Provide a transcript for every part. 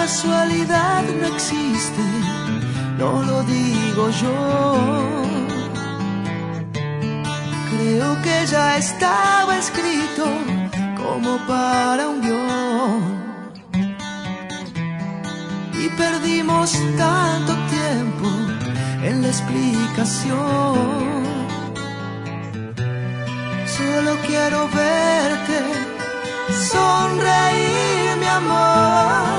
casualidad no existe, no lo digo yo. Creo que ya estaba escrito como para un guión, y perdimos tanto tiempo en la explicación. Solo quiero verte sonreír, mi amor,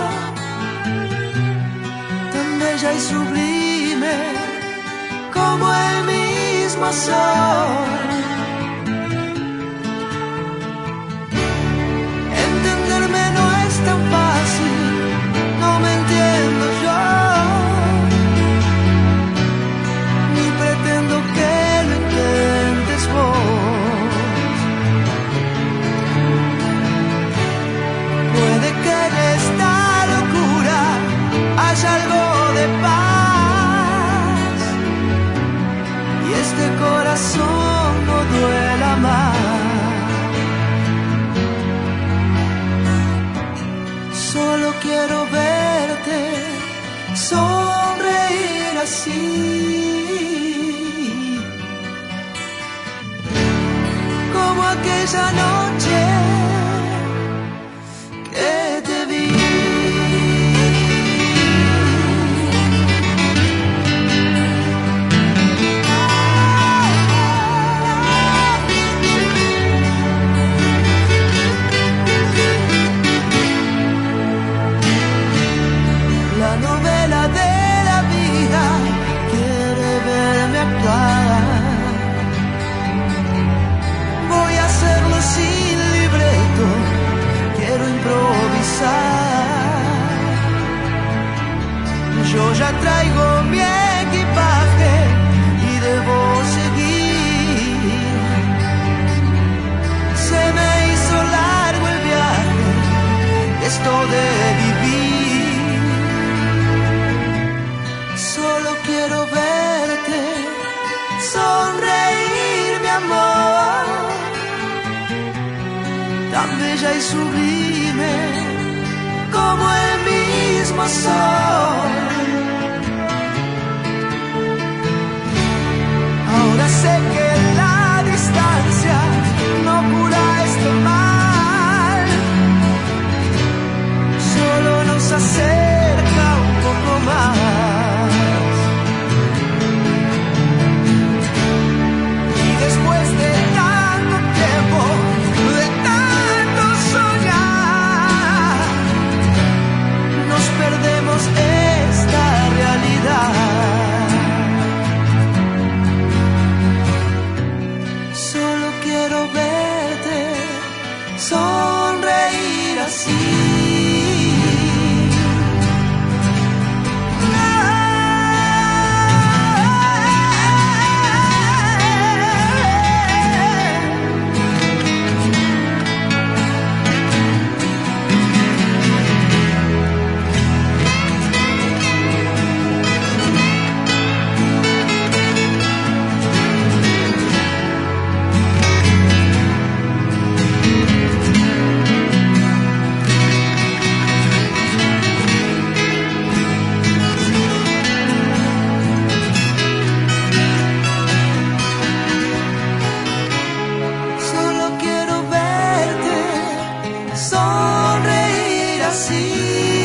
tan bella y sublime como el mismo sol. Entenderme no es tan fácil, no me entiendo yo, ni pretendo que lo intentes vos. Puede que en esta locura haya algo de paz y este corazón no duela más. Solo quiero verte sonreír así, como aquella noche que te vi. La novela de la vida quiere verme actuar. Voy a hacerlo sin libreto, quiero improvisar. Yo ya traigo mi equipaje y debo seguir. Se me hizo largo el viaje, esto de vivir. Solo quiero verte sonreír, mi amor, tan bella y sublime como el mismo sol. Ahora sé que la distancia no cura este mal, solo nos acerca un poco más. Y después de tanto tiempo, de tanto soñar, nos perdemos esta realidad. Solo quiero verte sonreír así. Solo quiero verte sonreír así.